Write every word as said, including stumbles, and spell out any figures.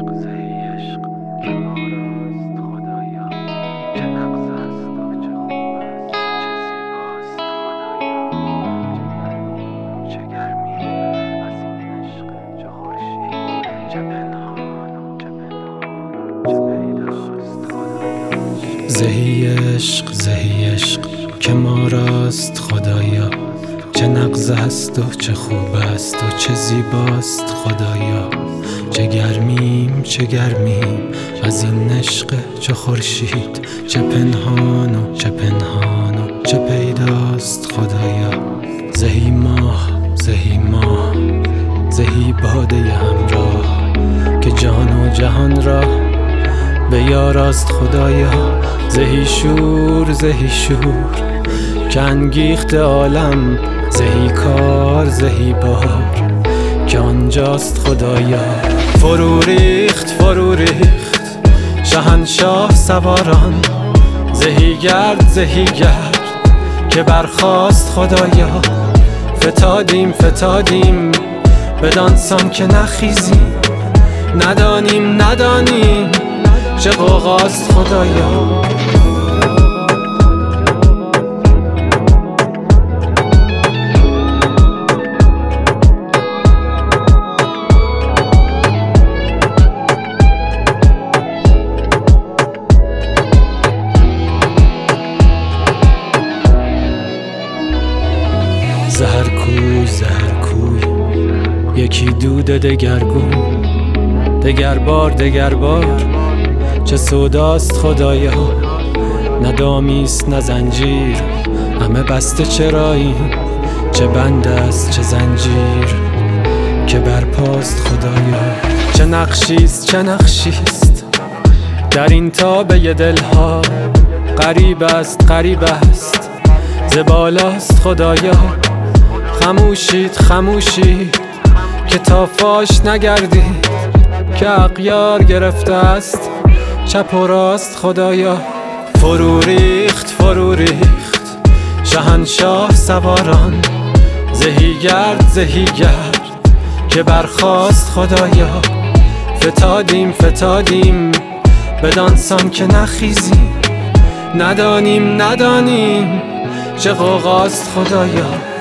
زهی عشق که ما راست خدایا، چه نغز است و چه خوب است و چه زیباست خدایا. چه گرمی از این عشق، چه خورشید، چه پنهان و چه پنهان و چه پیداست خدایا. زهی عشق زهی عشق که ما راست خدایا، چه نغز است و چه خوب است و چه زیباست خدایا. چه گرمیم چه گرمیم از این عشق، چه خورشید چه پنهان و چه پنهان و چه پیداست خدایا. زهی ماه زهی ماه زهی باده همراه، که جان و جهان را به یاراست خدایا. زهی شور زهی شور که انگیخت عالم، زهی کار زهی بار که آنجاست خدایا. فرو ریخت فرو ریخت شهنشاه سواران، زهی گرد زهی گرد که برخاست خدایا. فتادیم فتادیم بدانسان که نخیزیم، ندانیم ندانیم چه غوغاست خدایا. زهر کوی زهر کوی یکی دود دگرگون، دگر بار دگر بار چه سوداست خدایا. نه دامیست نه زنجیر همه بسته چراییم، چه بند است چه زنجیر که برپاست خدایا. چه نقشیست چه نقشیست در این تابه دلها، غریب است غریب است ز بالاست خدایا. خموشید خموشید که تا فاش نگردید، که اغیار گرفته است چپ و راست خدایا. فرو ریخت فرو ریخت شهنشاه سواران، زهی گرد زهی گرد که برخاست خدایا. فتادیم فتادیم بدانسان که نخیزیم، ندانیم ندانیم چه غوغاست خدایا.